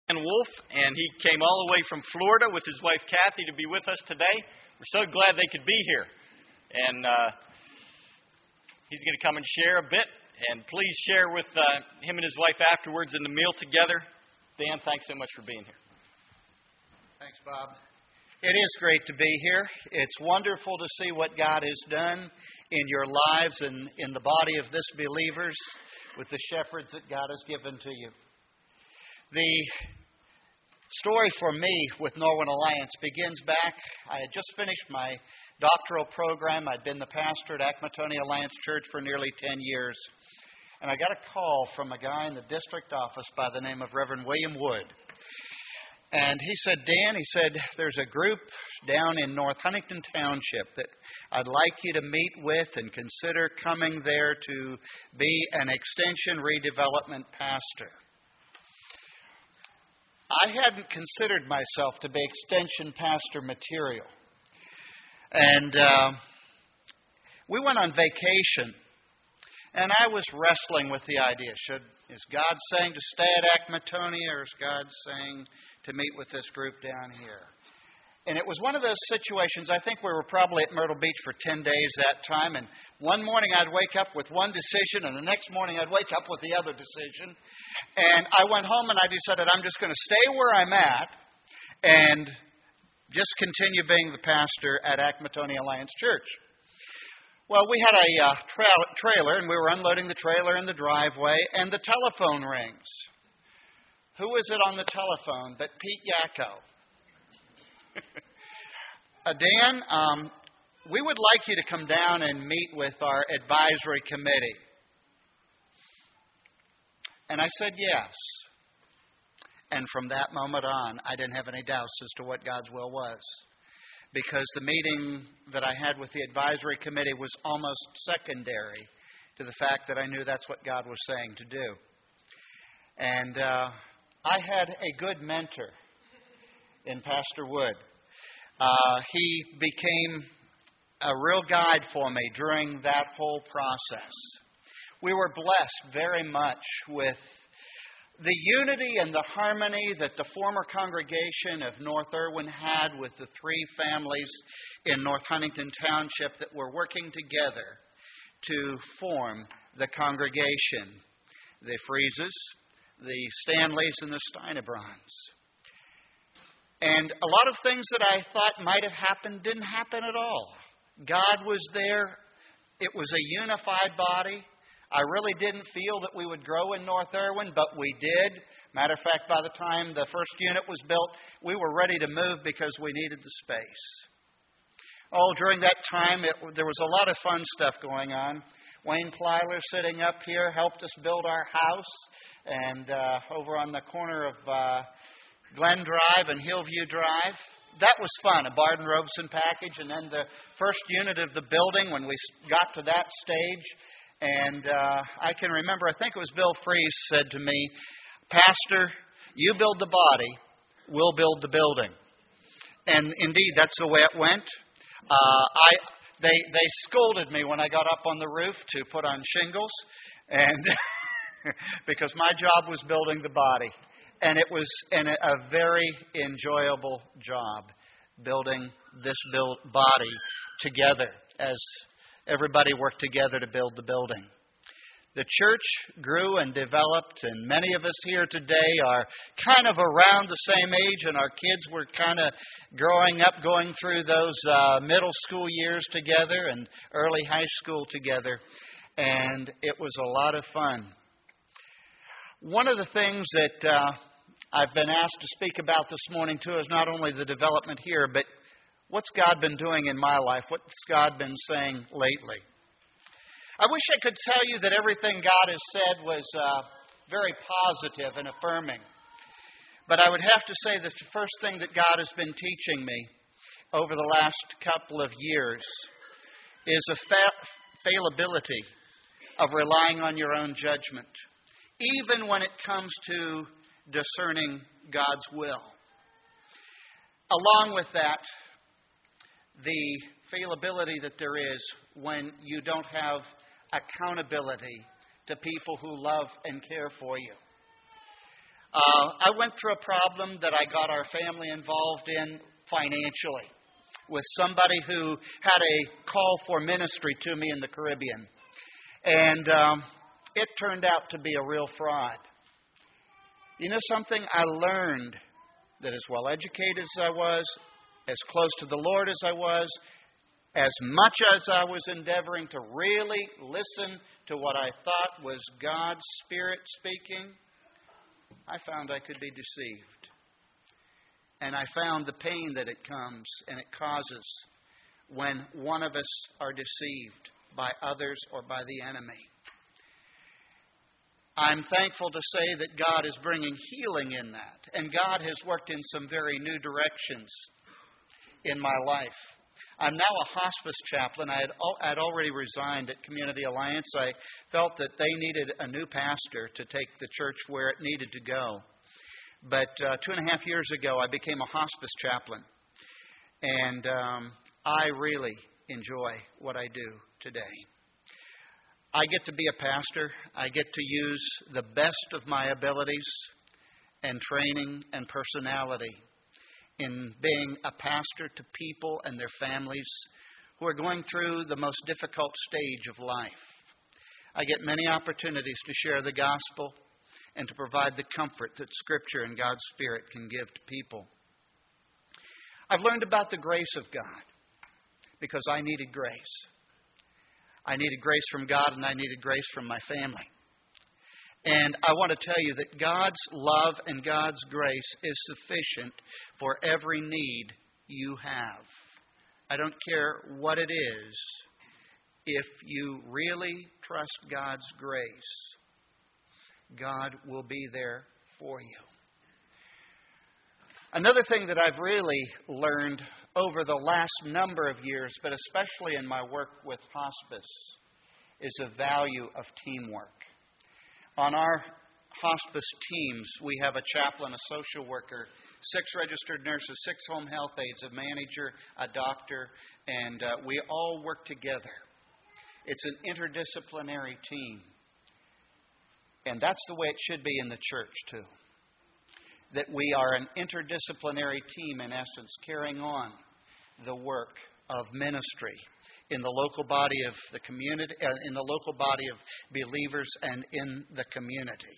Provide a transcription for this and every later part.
Dan Wolf, and he came all the way from Florida with his wife Kathy to be with us today. We're so glad they could be here. And he's going to come and share a bit. And please share with him and his wife afterwards in the meal together. Dan, thanks so much for being here. Thanks, Bob. It is great to be here. It's wonderful to see what God has done in your lives and in the body of this believers with the shepherds that God has given to you. The story for me with Norwin Alliance begins back. I had just finished my doctoral program. I'd been the pastor at Acmatonia Alliance Church for nearly 10 years. And I got a call from a guy in the district office by the name of Reverend William Wood. And he said, Dan, he said, there's a group down in North Huntington Township that I'd like you to meet with and consider coming there to be an extension redevelopment pastor. I hadn't considered myself to be extension pastor material. And we went on vacation, and I was wrestling with the idea. Is God saying to stay at Acmatonia, or is God saying to meet with this group down here? And it was one of those situations. I think we were probably at Myrtle Beach for 10 days that time. And one morning I'd wake up with one decision, and the next morning I'd wake up with the other decision. And I went home and I decided I'm just going to stay where I'm at and just continue being the pastor at Acmatonia Alliance Church. Well, we had a trailer, and we were unloading the trailer in the driveway, and the telephone rings. Who is it on the telephone but Pete Yacko? Dan, we would like you to come down and meet with our advisory committee. And I said yes. And from that moment on, I didn't have any doubts as to what God's will was. Because the meeting that I had with the advisory committee was almost secondary to the fact that I knew that's what God was saying to do. And I had a good mentor in Pastor Wood. He became a real guide for me during that whole process. We were blessed very much with the unity and the harmony that the former congregation of North Erwin had with the three families in North Huntington Township that were working together to form the congregation. The Frieses, the Stanleys, and the Steinebrons. And a lot of things that I thought might have happened didn't happen at all. God was there. It was a unified body. I really didn't feel that we would grow in North Erwin, but we did. Matter of fact, by the time the first unit was built, we were ready to move because we needed the space. During that time, there was a lot of fun stuff going on. Wayne Plyler, sitting up here, helped us build our house. And over on the corner of Glen Drive and Hillview Drive, that was fun, a Barden Robeson package. And then the first unit of the building, when we got to that stage, and I can remember, I think it was Bill Fries said to me, Pastor, you build the body, we'll build the building. And indeed, that's the way it went. They scolded me when I got up on the roof to put on shingles, and because my job was building the body. And it was a very enjoyable job, building this body together as everybody worked together to build the building. The church grew and developed, and many of us here today are kind of around the same age, and our kids were kind of growing up, going through those middle school years together and early high school together, and it was a lot of fun. One of the things that I've been asked to speak about this morning, too, is not only the development here, but what's God been doing in my life? What's God been saying lately? I wish I could tell you that everything God has said was very positive and affirming. But I would have to say that the first thing that God has been teaching me over the last couple of years is a fallibility of relying on your own judgment, even when it comes to discerning God's will. Along with that, the fallibility that there is when you don't have accountability to people who love and care for you. I went through a problem that I got our family involved in financially with somebody who had a call for ministry to me in the Caribbean. And it turned out to be a real fraud. You know something? I learned that as well educated as I was, as close to the Lord as I was, as much as I was endeavoring to really listen to what I thought was God's Spirit speaking, I found I could be deceived. And I found the pain that it comes and it causes when one of us are deceived by others or by the enemy. I'm thankful to say that God is bringing healing in that. And God has worked in some very new directions in my life. I'm now a hospice chaplain. I had already resigned at Community Alliance. I felt that they needed a new pastor to take the church where it needed to go. But 2.5 years ago, I became a hospice chaplain. And I really enjoy what I do today. I get to be a pastor. I get to use the best of my abilities and training and personality in being a pastor to people and their families who are going through the most difficult stage of life. I get many opportunities to share the gospel and to provide the comfort that Scripture and God's Spirit can give to people. I've learned about the grace of God because I needed grace. I needed grace from God and I needed grace from my family. And I want to tell you that God's love and God's grace is sufficient for every need you have. I don't care what it is. If you really trust God's grace, God will be there for you. Another thing that I've really learned over the last number of years, but especially in my work with hospice, is the value of teamwork. On our hospice teams, we have a chaplain, a social worker, 6 registered nurses, 6 home health aides, a manager, a doctor, and we all work together. It's an interdisciplinary team. And that's the way it should be in the church, too. That we are an interdisciplinary team, in essence, carrying on the work of ministry in the local body of the community, in the local body of believers and in the community.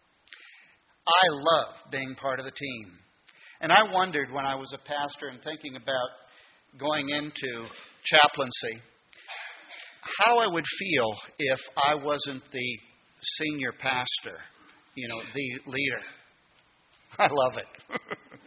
I love being part of the team. And I wondered when I was a pastor and thinking about going into chaplaincy, how I would feel if I wasn't the senior pastor, the leader. I love it.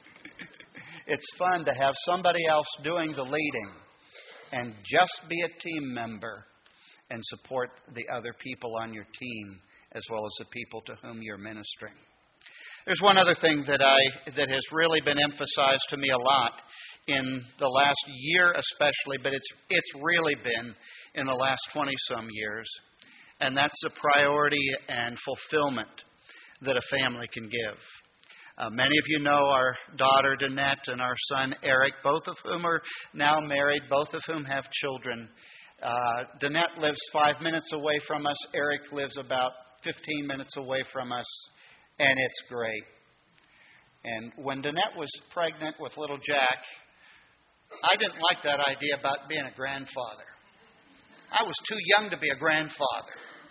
It's fun to have somebody else doing the leading and just be a team member and support the other people on your team as well as the people to whom you're ministering. There's one other thing that has really been emphasized to me a lot in the last year especially, but it's really been in the last 20-some years, and that's the priority and fulfillment that a family can give. Many of you know our daughter, Danette, and our son, Eric, both of whom are now married, both of whom have children. Danette lives 5 minutes away from us. Eric lives about 15 minutes away from us, and it's great. And when Danette was pregnant with little Jack, I didn't like that idea about being a grandfather. I was too young to be a grandfather.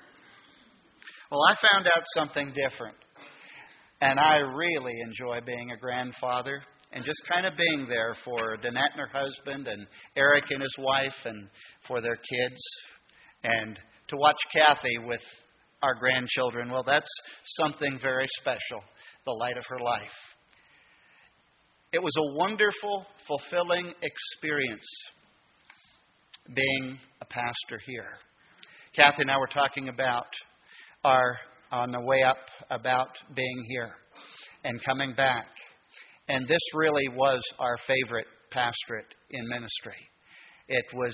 Well, I found out something different. And I really enjoy being a grandfather and just kind of being there for Danette and her husband and Eric and his wife and for their kids. And to watch Kathy with our grandchildren, well, that's something very special, the light of her life. It was a wonderful, fulfilling experience being a pastor here. Kathy and I were talking about on the way up about being here and coming back. And this really was our favorite pastorate in ministry. It was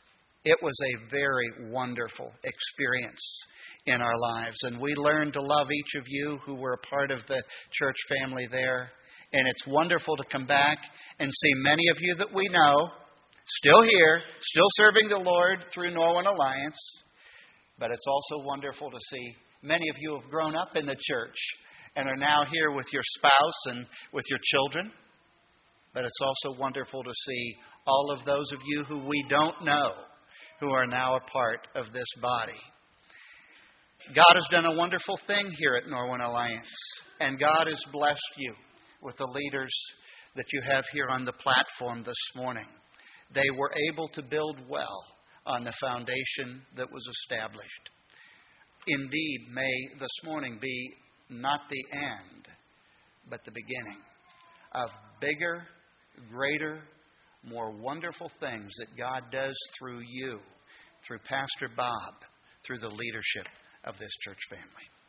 a very wonderful experience in our lives. And we learned to love each of you who were a part of the church family there. And it's wonderful to come back and see many of you that we know still here, still serving the Lord through Norwin Alliance. But it's also wonderful to see many of you have grown up in the church and are now here with your spouse and with your children. But it's also wonderful to see all of those of you who we don't know who are now a part of this body. God has done a wonderful thing here at Norwin Alliance, and God has blessed you with the leaders that you have here on the platform this morning. They were able to build well on the foundation that was established. Indeed, may this morning be not the end, but the beginning of bigger, greater, more wonderful things that God does through you, through Pastor Bob, through the leadership of this church family.